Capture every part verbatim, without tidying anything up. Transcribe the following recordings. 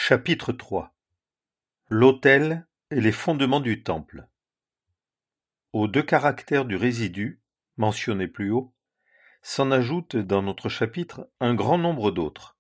Chapitre trois. L'autel et les fondements du temple. Aux deux caractères du résidu, mentionnés plus haut, s'en ajoute dans notre chapitre un grand nombre d'autres.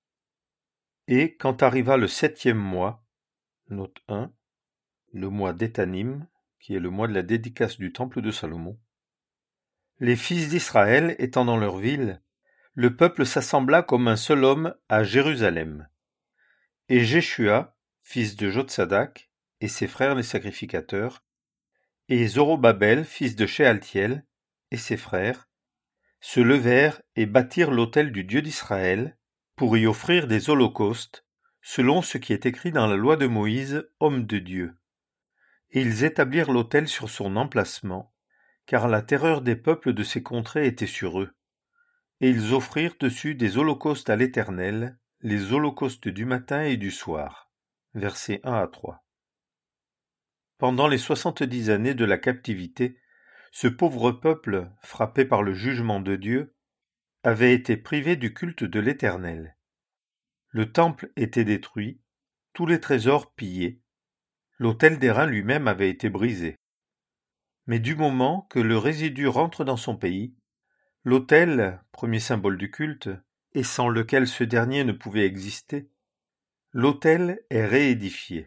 Et quand arriva le septième mois, note un, le mois d'Étanim, qui est le mois de la dédicace du temple de Salomon, les fils d'Israël étant dans leur ville, le peuple s'assembla comme un seul homme à Jérusalem. Et Jéshua, fils de Jotsadak, et ses frères les sacrificateurs, et Zorobabel, fils de Shealtiel, et ses frères, se levèrent et bâtirent l'autel du Dieu d'Israël, pour y offrir des holocaustes, selon ce qui est écrit dans la loi de Moïse, homme de Dieu. Et ils établirent l'autel sur son emplacement, car la terreur des peuples de ces contrées était sur eux. Et ils offrirent dessus des holocaustes à l'Éternel, les holocaustes du matin et du soir. Versets un à trois. Pendant les soixante-dix années de la captivité, ce pauvre peuple, frappé par le jugement de Dieu, avait été privé du culte de l'Éternel. Le temple était détruit, tous les trésors pillés, l'autel d'airain lui-même avait été brisé. Mais du moment que le résidu rentre dans son pays, l'autel, premier symbole du culte, et sans lequel ce dernier ne pouvait exister, l'autel est réédifié.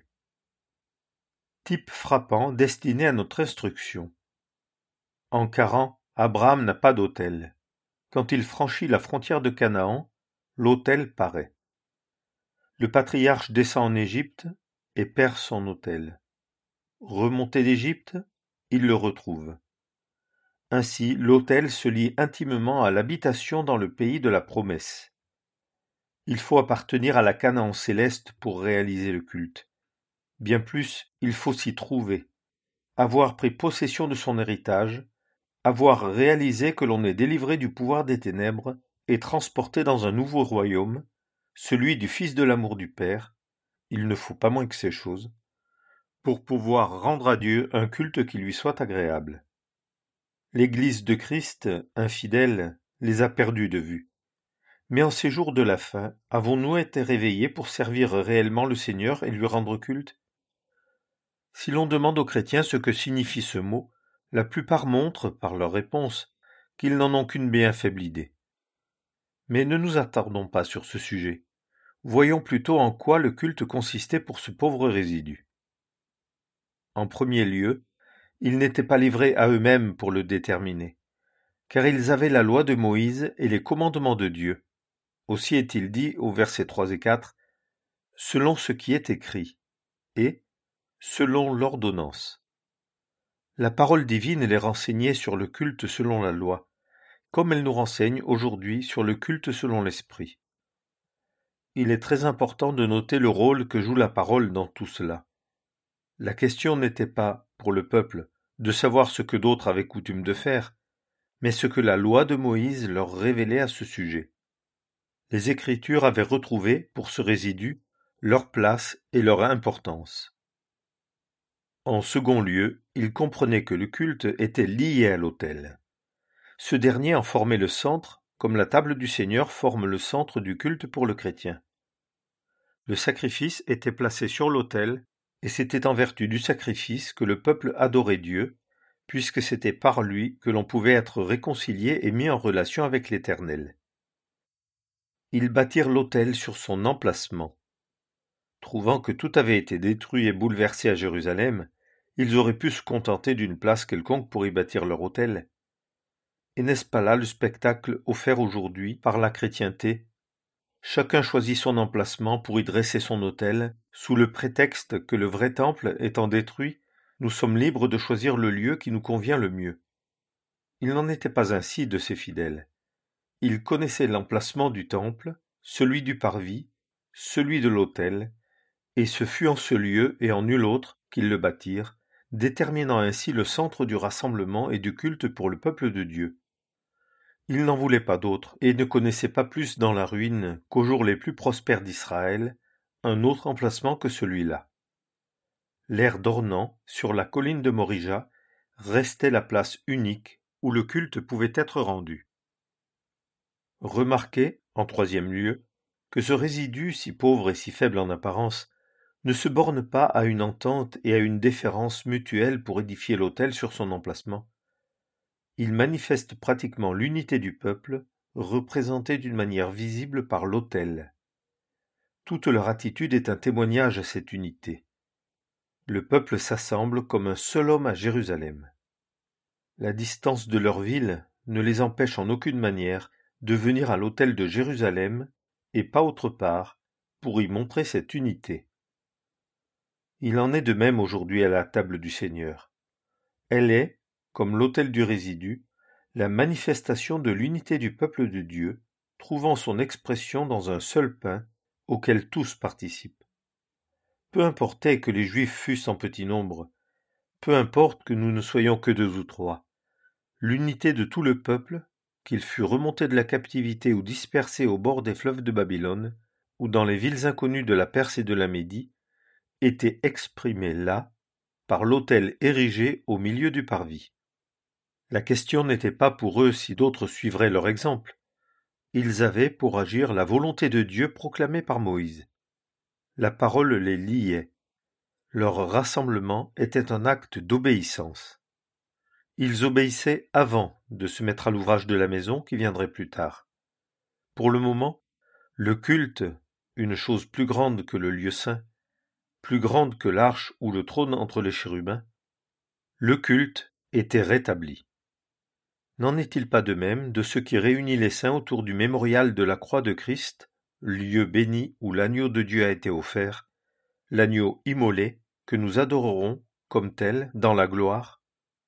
Type frappant destiné à notre instruction. En Charan, Abraham n'a pas d'autel. Quand il franchit la frontière de Canaan, l'autel paraît. Le patriarche descend en Égypte et perd son autel. Remonté d'Égypte, il le retrouve. Ainsi, l'autel se lie intimement à l'habitation dans le pays de la promesse. Il faut appartenir à la Canaan céleste pour réaliser le culte. Bien plus, il faut s'y trouver, avoir pris possession de son héritage, avoir réalisé que l'on est délivré du pouvoir des ténèbres et transporté dans un nouveau royaume, celui du Fils de l'amour du Père, il ne faut pas moins que ces choses, pour pouvoir rendre à Dieu un culte qui lui soit agréable. L'Église de Christ, infidèle, les a perdus de vue. Mais en ces jours de la fin, avons-nous été réveillés pour servir réellement le Seigneur et lui rendre culte ? Si l'on demande aux chrétiens ce que signifie ce mot, la plupart montrent, par leur réponse, qu'ils n'en ont qu'une bien faible idée. Mais ne nous attardons pas sur ce sujet. Voyons plutôt en quoi le culte consistait pour ce pauvre résidu. En premier lieu, ils n'étaient pas livrés à eux-mêmes pour le déterminer, car ils avaient la loi de Moïse et les commandements de Dieu. Aussi est-il dit au versets trois et quatre, « Selon ce qui est écrit » et « Selon l'ordonnance ». La parole divine les renseignait sur le culte selon la loi, comme elle nous renseigne aujourd'hui sur le culte selon l'esprit. Il est très important de noter le rôle que joue la parole dans tout cela. La question n'était pas, pour le peuple, de savoir ce que d'autres avaient coutume de faire, mais ce que la loi de Moïse leur révélait à ce sujet. Les Écritures avaient retrouvé, pour ce résidu, leur place et leur importance. En second lieu, ils comprenaient que le culte était lié à l'autel. Ce dernier en formait le centre, comme la table du Seigneur forme le centre du culte pour le chrétien. Le sacrifice était placé sur l'autel, et c'était en vertu du sacrifice que le peuple adorait Dieu, puisque c'était par lui que l'on pouvait être réconcilié et mis en relation avec l'Éternel. Ils bâtirent l'autel sur son emplacement. Trouvant que tout avait été détruit et bouleversé à Jérusalem, ils auraient pu se contenter d'une place quelconque pour y bâtir leur autel. Et n'est-ce pas là le spectacle offert aujourd'hui par la chrétienté ? Chacun choisit son emplacement pour y dresser son autel, sous le prétexte que le vrai temple étant détruit, nous sommes libres de choisir le lieu qui nous convient le mieux. Il n'en était pas ainsi de ces fidèles. Ils connaissaient l'emplacement du temple, celui du parvis, celui de l'autel, et ce fut en ce lieu et en nul autre qu'ils le bâtirent, déterminant ainsi le centre du rassemblement et du culte pour le peuple de Dieu. Ils n'en voulaient pas d'autre, et ne connaissaient pas plus dans la ruine qu'aux jours les plus prospères d'Israël, un autre emplacement que celui-là. L'aire d'Ornan, sur la colline de Morija, restait la place unique où le culte pouvait être rendu. Remarquez, en troisième lieu, que ce résidu, si pauvre et si faible en apparence, ne se borne pas à une entente et à une déférence mutuelle pour édifier l'autel sur son emplacement. Il manifeste pratiquement l'unité du peuple, représentée d'une manière visible par l'autel. Toute leur attitude est un témoignage à cette unité. Le peuple s'assemble comme un seul homme à Jérusalem. La distance de leur ville ne les empêche en aucune manière de venir à l'autel de Jérusalem, et pas autre part, pour y montrer cette unité. Il en est de même aujourd'hui à la table du Seigneur. Elle est, comme l'autel du résidu, la manifestation de l'unité du peuple de Dieu, trouvant son expression dans un seul pain, auquel tous participent. Peu importait que les Juifs fussent en petit nombre, peu importe que nous ne soyons que deux ou trois, l'unité de tout le peuple, qu'il fût remonté de la captivité ou dispersé au bord des fleuves de Babylone, ou dans les villes inconnues de la Perse et de la Médie, était exprimée là, par l'autel érigé au milieu du parvis. La question n'était pas pour eux si d'autres suivraient leur exemple. Ils avaient pour agir la volonté de Dieu proclamée par Moïse. La parole les liait. Leur rassemblement était un acte d'obéissance. Ils obéissaient avant de se mettre à l'ouvrage de la maison qui viendrait plus tard. Pour le moment, le culte, une chose plus grande que le lieu saint, plus grande que l'arche ou le trône entre les chérubins, le culte était rétabli. N'en est-il pas de même de ce qui réunit les saints autour du mémorial de la croix de Christ, lieu béni où l'agneau de Dieu a été offert, l'agneau immolé que nous adorerons comme tel dans la gloire?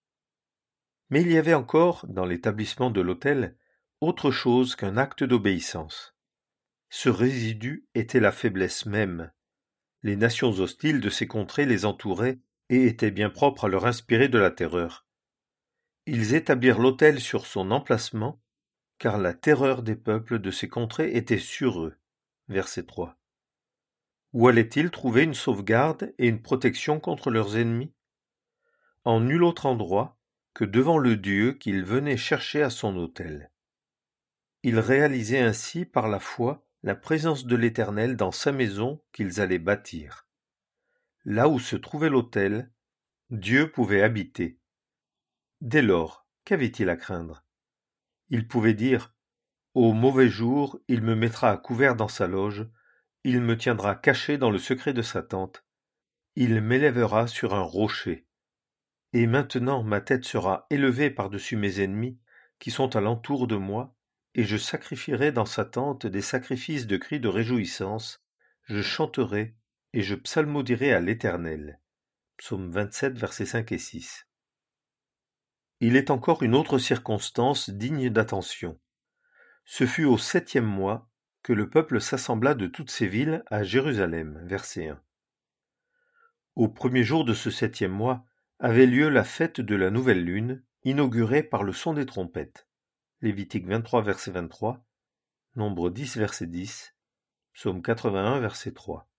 Mais il y avait encore, dans l'établissement de l'autel, autre chose qu'un acte d'obéissance. Ce résidu était la faiblesse même. Les nations hostiles de ces contrées les entouraient et étaient bien propres à leur inspirer de la terreur. Ils établirent l'autel sur son emplacement, car la terreur des peuples de ces contrées était sur eux. Verset trois. Où allaient-ils trouver une sauvegarde et une protection contre leurs ennemis? En nul autre endroit que devant le Dieu qu'ils venaient chercher à son autel. Ils réalisaient ainsi par la foi la présence de l'Éternel dans sa maison qu'ils allaient bâtir. Là où se trouvait l'autel, Dieu pouvait habiter. Dès lors, qu'avait-il à craindre? Il pouvait dire « Au mauvais jour, il me mettra à couvert dans sa loge, il me tiendra caché dans le secret de sa tente, il m'élèvera sur un rocher. Et maintenant ma tête sera élevée par-dessus mes ennemis, qui sont alentour de moi, et je sacrifierai dans sa tente des sacrifices de cris de réjouissance, je chanterai et je psalmodierai à l'Éternel. » Psaume vingt-sept, versets cinq et six. Il est encore une autre circonstance digne d'attention. Ce fut au septième mois que le peuple s'assembla de toutes ces villes à Jérusalem, verset un. Au premier jour de ce septième mois avait lieu la fête de la nouvelle lune, inaugurée par le son des trompettes. Lévitique vingt-trois, verset vingt-trois, Nombre dix, verset dix, Psaume quatre-vingt-un, verset trois.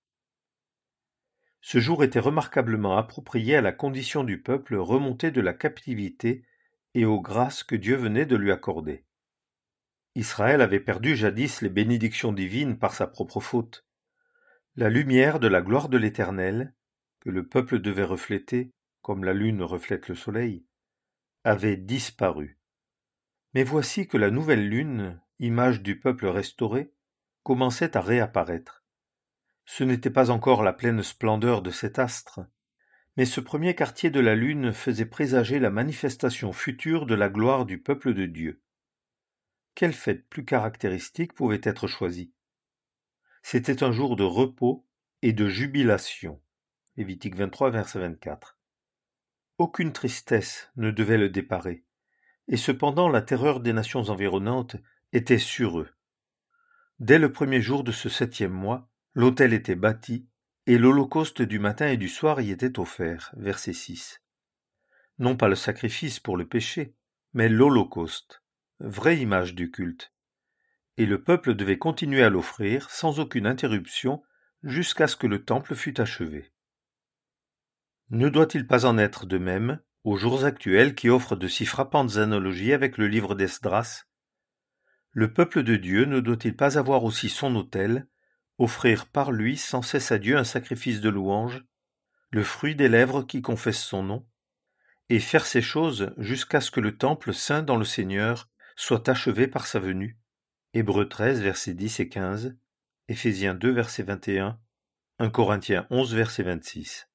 Ce jour était remarquablement approprié à la condition du peuple remonté de la captivité et aux grâces que Dieu venait de lui accorder. Israël avait perdu jadis les bénédictions divines par sa propre faute. La lumière de la gloire de l'Éternel, que le peuple devait refléter, comme la lune reflète le soleil, avait disparu. Mais voici que la nouvelle lune, image du peuple restauré, commençait à réapparaître. Ce n'était pas encore la pleine splendeur de cet astre, mais ce premier quartier de la lune faisait présager la manifestation future de la gloire du peuple de Dieu. Quelle fête plus caractéristique pouvait être choisie? C'était un jour de repos et de jubilation. Lévitique vingt-trois, verset vingt-quatre. Aucune tristesse ne devait le déparer, et cependant la terreur des nations environnantes était sur eux. Dès le premier jour de ce septième mois, l'autel était bâti, et l'holocauste du matin et du soir y était offert. Verset six. Non pas le sacrifice pour le péché, mais l'holocauste, vraie image du culte. Et le peuple devait continuer à l'offrir sans aucune interruption jusqu'à ce que le temple fût achevé. Ne doit-il pas en être de même aux jours actuels qui offrent de si frappantes analogies avec le livre d'Esdras? Le peuple de Dieu ne doit-il pas avoir aussi son autel, offrir par lui sans cesse à Dieu un sacrifice de louange, le fruit des lèvres qui confessent son nom, et faire ces choses jusqu'à ce que le temple saint dans le Seigneur soit achevé par sa venue. Hébreux treize, versets dix et quinze, Éphésiens deux, verset vingt et un, un Corinthiens onze, verset vingt-six.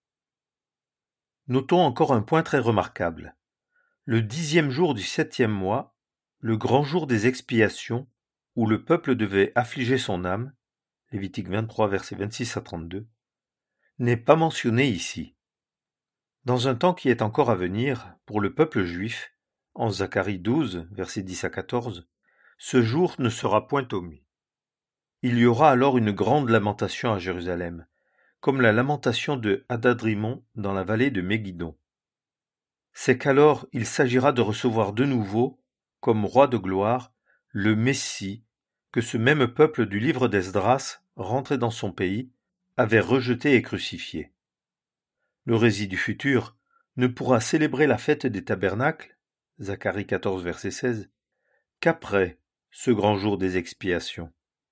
Notons encore un point très remarquable. Le dixième jour du septième mois, le grand jour des expiations, où le peuple devait affliger son âme, Lévitique vingt-trois, versets vingt-six à trente-deux, n'est pas mentionné ici. Dans un temps qui est encore à venir, pour le peuple juif, en Zacharie douze, versets dix à quatorze, ce jour ne sera point omis. Il y aura alors une grande lamentation à Jérusalem, comme la lamentation de Hadadrimon dans la vallée de Méguidon. C'est qu'alors il s'agira de recevoir de nouveau, comme roi de gloire, le Messie que ce même peuple du livre d'Esdras, rentré dans son pays, avait rejeté et crucifié. Le résidu futur ne pourra célébrer la fête des tabernacles, Zacharie quatorze, verset seize, qu'après ce grand jour des expiations.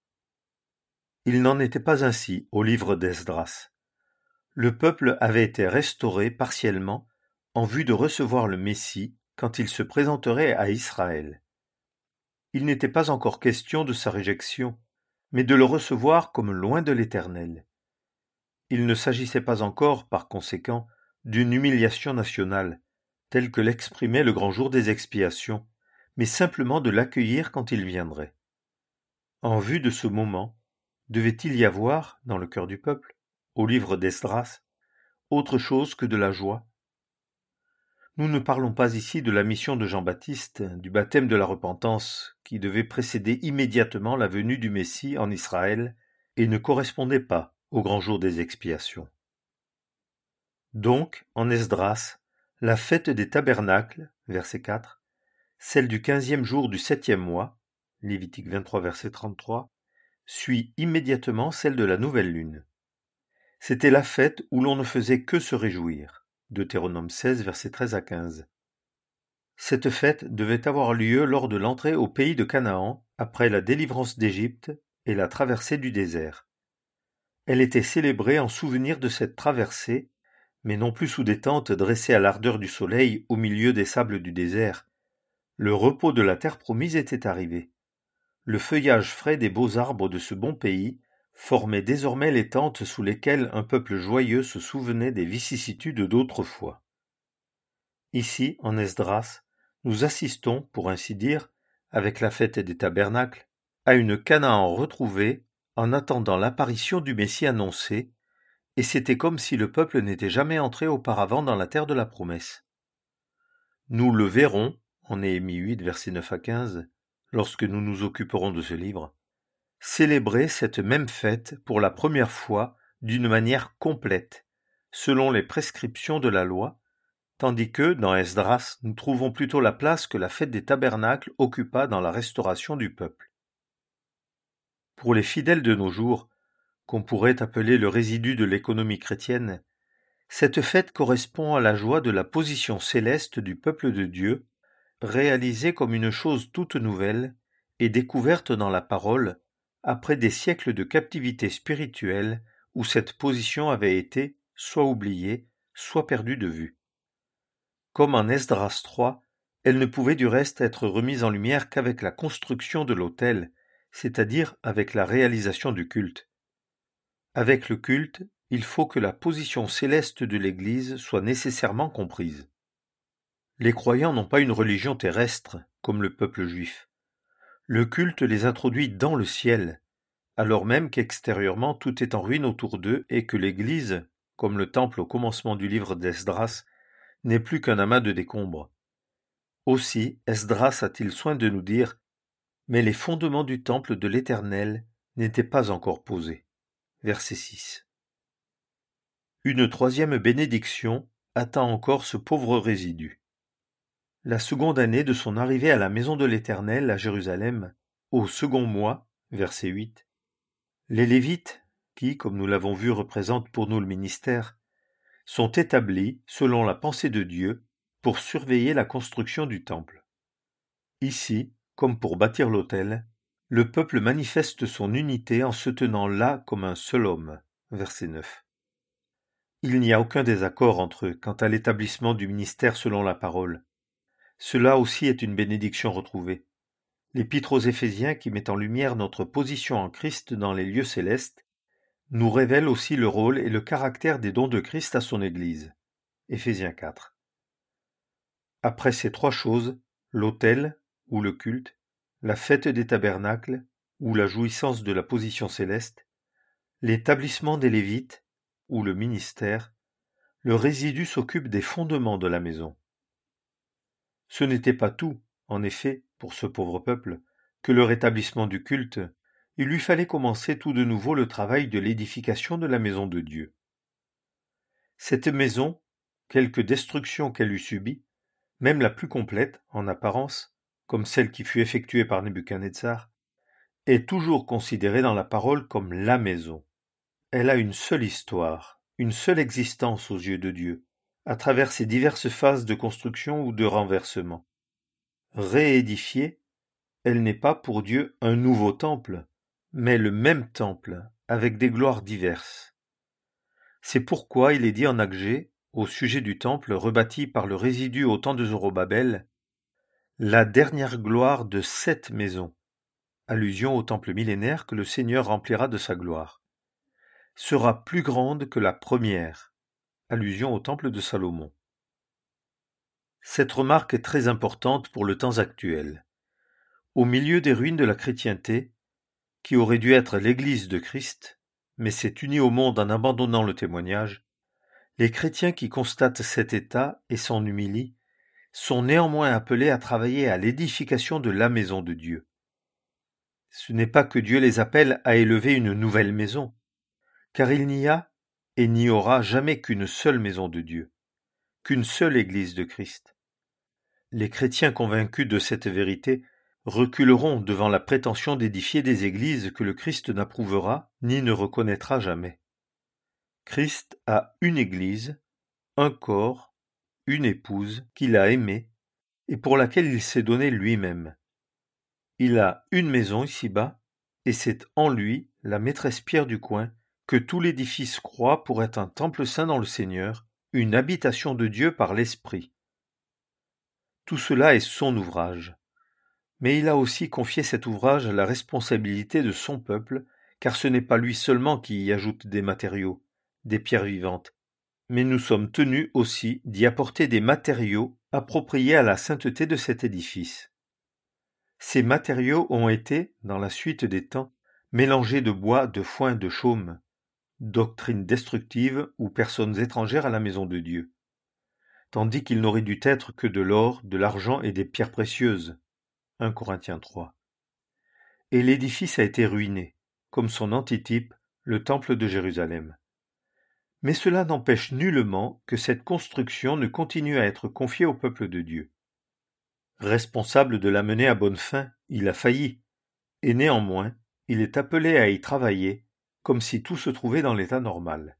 Il n'en était pas ainsi au livre d'Esdras. Le peuple avait été restauré partiellement en vue de recevoir le Messie quand il se présenterait à Israël. Il n'était pas encore question de sa réjection, mais de le recevoir comme loin de l'Éternel. Il ne s'agissait pas encore, par conséquent, d'une humiliation nationale, telle que l'exprimait le grand jour des expiations, mais simplement de l'accueillir quand il viendrait. En vue de ce moment, devait-il y avoir, dans le cœur du peuple, au livre d'Esdras, autre chose que de la joie? Nous ne parlons pas ici de la mission de Jean-Baptiste, du baptême de la repentance, qui devait précéder immédiatement la venue du Messie en Israël et ne correspondait pas au grand jour des expiations. Donc, en Esdras, la fête des tabernacles, verset quatre, celle du quinzième jour du septième mois, Lévitique vingt-trois, verset trente-trois, suit immédiatement celle de la nouvelle lune. C'était la fête où l'on ne faisait que se réjouir, Deutéronome seize, verset treize à quinze. Cette fête devait avoir lieu lors de l'entrée au pays de Canaan, après la délivrance d'Égypte et la traversée du désert. Elle était célébrée en souvenir de cette traversée, mais non plus sous des tentes dressées à l'ardeur du soleil au milieu des sables du désert. Le repos de la terre promise était arrivé. Le feuillage frais des beaux arbres de ce bon pays formait désormais les tentes sous lesquelles un peuple joyeux se souvenait des vicissitudes d'autrefois. Ici, en Esdras, nous assistons, pour ainsi dire, avec la fête des tabernacles, à une Canaan retrouvée en attendant l'apparition du Messie annoncé, et c'était comme si le peuple n'était jamais entré auparavant dans la terre de la promesse. Nous le verrons, en Néhémie huit, versets neuf à quinze, lorsque nous nous occuperons de ce livre, célébrer cette même fête pour la première fois d'une manière complète, selon les prescriptions de la loi, tandis que, dans Esdras, nous trouvons plutôt la place que la fête des tabernacles occupa dans la restauration du peuple. Pour les fidèles de nos jours, qu'on pourrait appeler le résidu de l'économie chrétienne, cette fête correspond à la joie de la position céleste du peuple de Dieu, réalisée comme une chose toute nouvelle et découverte dans la parole, après des siècles de captivité spirituelle où cette position avait été soit oubliée, soit perdue de vue. Comme en Esdras trois, elle ne pouvait du reste être remise en lumière qu'avec la construction de l'autel, c'est-à-dire avec la réalisation du culte. Avec le culte, il faut que la position céleste de l'Église soit nécessairement comprise. Les croyants n'ont pas une religion terrestre, comme le peuple juif. Le culte les introduit dans le ciel, alors même qu'extérieurement tout est en ruine autour d'eux et que l'Église, comme le temple au commencement du livre d'Esdras, n'est plus qu'un amas de décombres. Aussi, Esdras a-t-il soin de nous dire « Mais les fondements du temple de l'Éternel n'étaient pas encore posés. » Verset six. Une troisième bénédiction attend encore ce pauvre résidu. La seconde année de son arrivée à la maison de l'Éternel à Jérusalem, au second mois, verset huit, les Lévites, qui, comme nous l'avons vu, représentent pour nous le ministère, sont établis, selon la pensée de Dieu, pour surveiller la construction du temple. Ici, comme pour bâtir l'autel, le peuple manifeste son unité en se tenant là comme un seul homme. Verset neuf. Il n'y a aucun désaccord entre eux quant à l'établissement du ministère selon la parole. Cela aussi est une bénédiction retrouvée. L'Épître aux Éphésiens, qui met en lumière notre position en Christ dans les lieux célestes, nous révèle aussi le rôle et le caractère des dons de Christ à son Église. Éphésiens quatre. Après ces trois choses, l'autel, ou le culte, la fête des tabernacles, ou la jouissance de la position céleste, l'établissement des Lévites, ou le ministère, le résidu s'occupe des fondements de la maison. Ce n'était pas tout, en effet, pour ce pauvre peuple, que le rétablissement du culte. Il lui fallait commencer tout de nouveau le travail de l'édification de la maison de Dieu. Cette maison, quelque destruction qu'elle eût subie, même la plus complète, en apparence, comme celle qui fut effectuée par Nebuchadnezzar, est toujours considérée dans la parole comme la maison. Elle a une seule histoire, une seule existence aux yeux de Dieu, à travers ses diverses phases de construction ou de renversement. Réédifiée, elle n'est pas pour Dieu un nouveau temple, mais le même temple, avec des gloires diverses. C'est pourquoi il est dit en Agé, au sujet du temple rebâti par le résidu au temps de Zorobabel, la dernière gloire de cette maison, allusion au temple millénaire que le Seigneur remplira de sa gloire, sera plus grande que la première, allusion au temple de Salomon. Cette remarque est très importante pour le temps actuel. Au milieu des ruines de la chrétienté, qui aurait dû être l'Église de Christ, mais s'est unie au monde en abandonnant le témoignage, les chrétiens qui constatent cet état et s'en humilient sont néanmoins appelés à travailler à l'édification de la maison de Dieu. Ce n'est pas que Dieu les appelle à élever une nouvelle maison, car il n'y a et n'y aura jamais qu'une seule maison de Dieu, qu'une seule Église de Christ. Les chrétiens convaincus de cette vérité reculeront devant la prétention d'édifier des églises que le Christ n'approuvera ni ne reconnaîtra jamais. Christ a une Église, un corps, une épouse qu'il a aimée et pour laquelle il s'est donné lui-même. Il a une maison ici-bas et c'est en lui, la maîtresse pierre du coin, que tout l'édifice croît pour être un temple saint dans le Seigneur, une habitation de Dieu par l'Esprit. Tout cela est son ouvrage. Mais il a aussi confié cet ouvrage à la responsabilité de son peuple, car ce n'est pas lui seulement qui y ajoute des matériaux, des pierres vivantes, mais nous sommes tenus aussi d'y apporter des matériaux appropriés à la sainteté de cet édifice. Ces matériaux ont été, dans la suite des temps, mélangés de bois, de foin, de chaume, doctrine destructive ou personnes étrangères à la maison de Dieu, tandis qu'il n'aurait dû être que de l'or, de l'argent et des pierres précieuses. un Corinthiens trois. Et l'édifice a été ruiné, comme son antitype, le temple de Jérusalem. Mais cela n'empêche nullement que cette construction ne continue à être confiée au peuple de Dieu. Responsable de la mener à bonne fin, il a failli, et néanmoins, il est appelé à y travailler, comme si tout se trouvait dans l'état normal.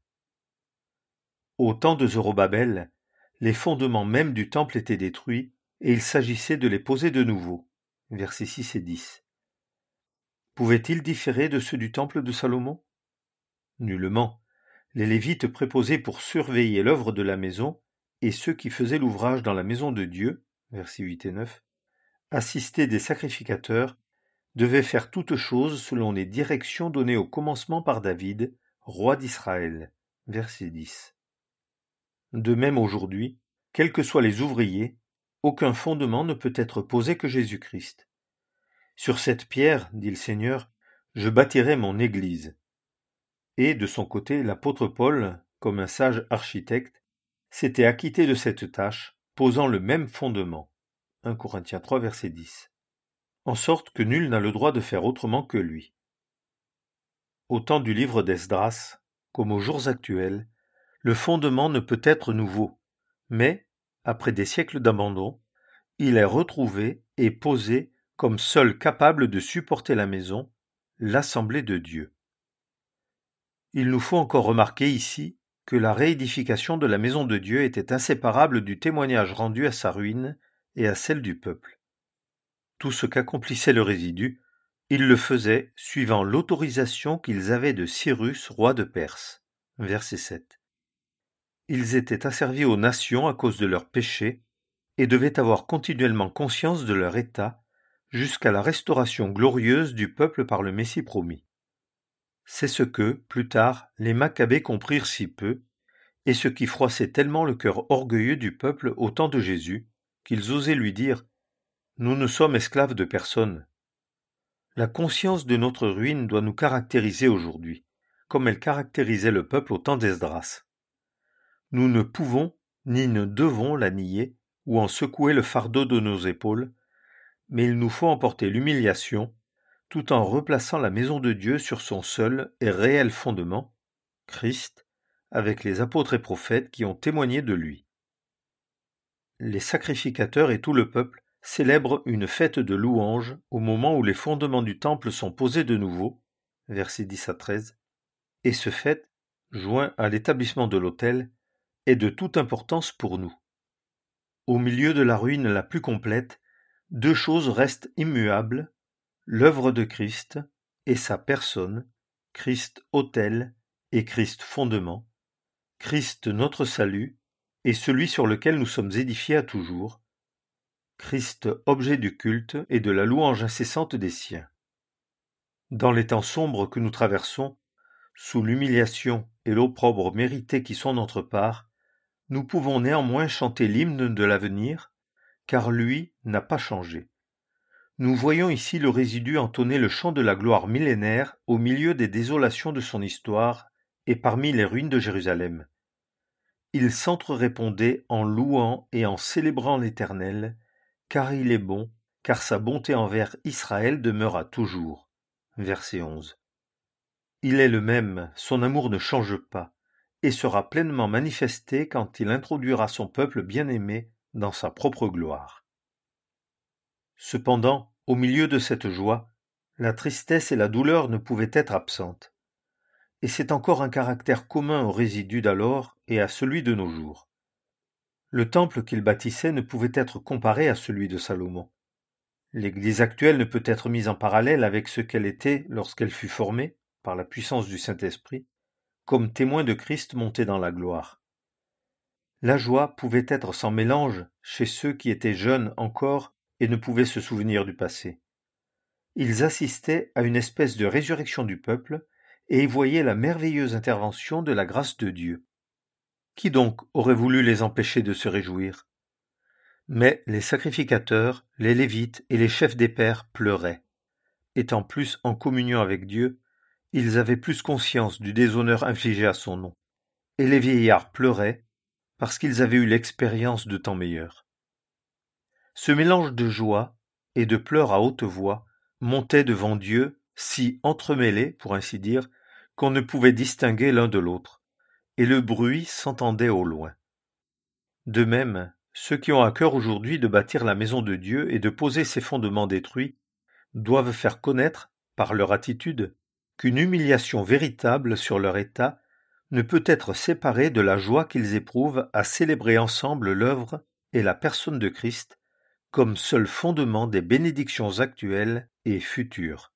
Au temps de Zorobabel, les fondements même du temple étaient détruits, et il s'agissait de les poser de nouveau. Versets six et dix. Pouvaient-ils différer de ceux du temple de Salomon? Nullement. Les Lévites préposés pour surveiller l'œuvre de la maison et ceux qui faisaient l'ouvrage dans la maison de Dieu, versets huit et neuf, assistés des sacrificateurs, devaient faire toutes choses selon les directions données au commencement par David, roi d'Israël, verset dix. De même aujourd'hui, quels que soient les ouvriers, aucun fondement ne peut être posé que Jésus-Christ. Sur cette pierre, dit le Seigneur, je bâtirai mon Église. Et, de son côté, l'apôtre Paul, comme un sage architecte, s'était acquitté de cette tâche, posant le même fondement. un Corinthiens trois, verset dix. En sorte que nul n'a le droit de faire autrement que lui. Au temps du livre d'Esdras, comme aux jours actuels, le fondement ne peut être nouveau, mais, après des siècles d'abandon, il est retrouvé et posé comme seul capable de supporter la maison, l'assemblée de Dieu. Il nous faut encore remarquer ici que la réédification de la maison de Dieu était inséparable du témoignage rendu à sa ruine et à celle du peuple. Tout ce qu'accomplissait le résidu Ils le faisaient suivant l'autorisation qu'ils avaient de Cyrus, roi de Perse. Verset sept. Ils étaient asservis aux nations à cause de leurs péchés et devaient avoir continuellement conscience de leur état jusqu'à la restauration glorieuse du peuple par le Messie promis. C'est ce que, plus tard, les Maccabées comprirent si peu, et ce qui froissait tellement le cœur orgueilleux du peuple au temps de Jésus, qu'ils osaient lui dire « Nous ne sommes esclaves de personne ». La conscience de notre ruine doit nous caractériser aujourd'hui, comme elle caractérisait le peuple au temps d'Esdras. Nous ne pouvons ni ne devons la nier ou en secouer le fardeau de nos épaules, mais il nous faut emporter l'humiliation, tout en replaçant la maison de Dieu sur son seul et réel fondement, Christ, avec les apôtres et prophètes qui ont témoigné de lui. Les sacrificateurs et tout le peuple célèbrent une fête de louange au moment où les fondements du temple sont posés de nouveau, versets dix à treize, et ce fait, joint à l'établissement de l'autel, est de toute importance pour nous. Au milieu de la ruine la plus complète, deux choses restent immuables, l'œuvre de Christ et sa personne, Christ autel et Christ fondement, Christ notre salut et celui sur lequel nous sommes édifiés à toujours, Christ objet du culte et de la louange incessante des siens. Dans les temps sombres que nous traversons, sous l'humiliation et l'opprobre mérité qui sont notre part, nous pouvons néanmoins chanter l'hymne de l'avenir, car lui n'a pas changé. Nous voyons ici le résidu entonner le chant de la gloire millénaire au milieu des désolations de son histoire et parmi les ruines de Jérusalem. Il s'entre-répondait en louant et en célébrant l'Éternel, car il est bon, car sa bonté envers Israël demeura toujours. Verset onze. Il est le même, son amour ne change pas, et sera pleinement manifesté quand il introduira son peuple bien-aimé dans sa propre gloire. Cependant, au milieu de cette joie, la tristesse et la douleur ne pouvaient être absentes. Et c'est encore un caractère commun aux résidus d'alors et à celui de nos jours. Le temple qu'il bâtissait ne pouvait être comparé à celui de Salomon. L'Église actuelle ne peut être mise en parallèle avec ce qu'elle était lorsqu'elle fut formée, par la puissance du Saint-Esprit, comme témoin de Christ monté dans la gloire. La joie pouvait être sans mélange chez ceux qui étaient jeunes encore et ne pouvaient se souvenir du passé. Ils assistaient à une espèce de résurrection du peuple et y voyaient la merveilleuse intervention de la grâce de Dieu. Qui donc aurait voulu les empêcher de se réjouir? Mais les sacrificateurs, les Lévites et les chefs des pères pleuraient. Étant plus en communion avec Dieu, ils avaient plus conscience du déshonneur infligé à son nom. Et les vieillards pleuraient parce qu'ils avaient eu l'expérience de temps meilleurs. Ce mélange de joie et de pleurs à haute voix montait devant Dieu, si entremêlés, pour ainsi dire, qu'on ne pouvait distinguer l'un de l'autre, et le bruit s'entendait au loin. De même, ceux qui ont à cœur aujourd'hui de bâtir la maison de Dieu et de poser ses fondements détruits doivent faire connaître, par leur attitude, qu'une humiliation véritable sur leur état ne peut être séparée de la joie qu'ils éprouvent à célébrer ensemble l'œuvre et la personne de Christ comme seul fondement des bénédictions actuelles et futures.